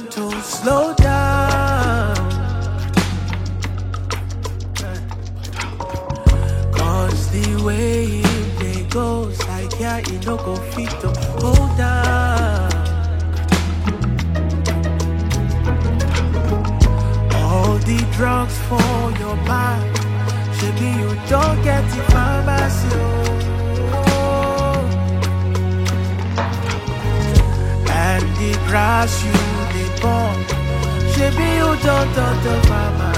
to slow down. Cause the way they goes, like yeah, it no go fit to hold down. All the drugs for your mind, maybe you don't get it pharmacy. And the grass you dey burn, maybe you don't the farmer.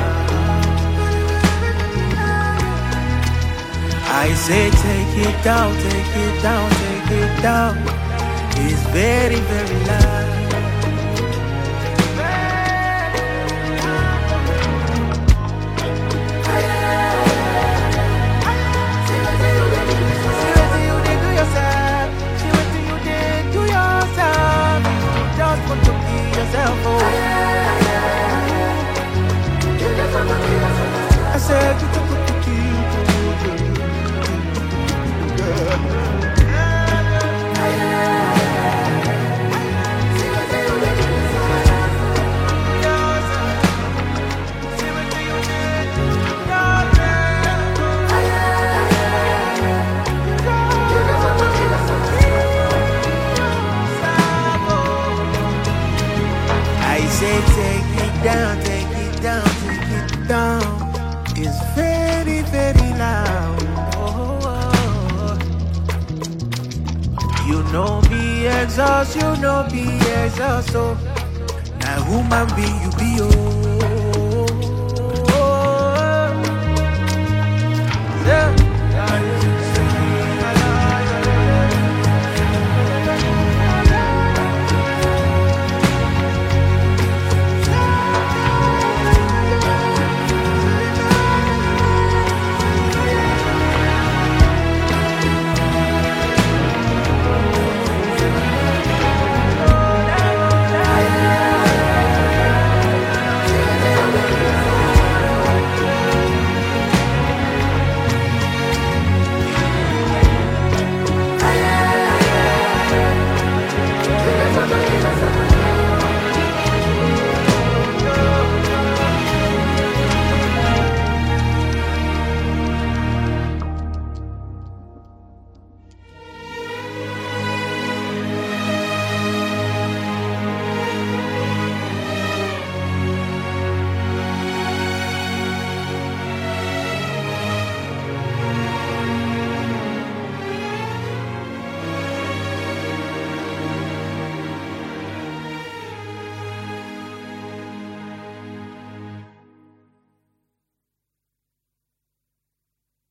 I say take it down, take it down, take it down. It's very, very loud. I said, take it down, take it down, take it down. It's very, very loud. Oh. You know me exhaust, you know me exhaust. So now human being you be oh.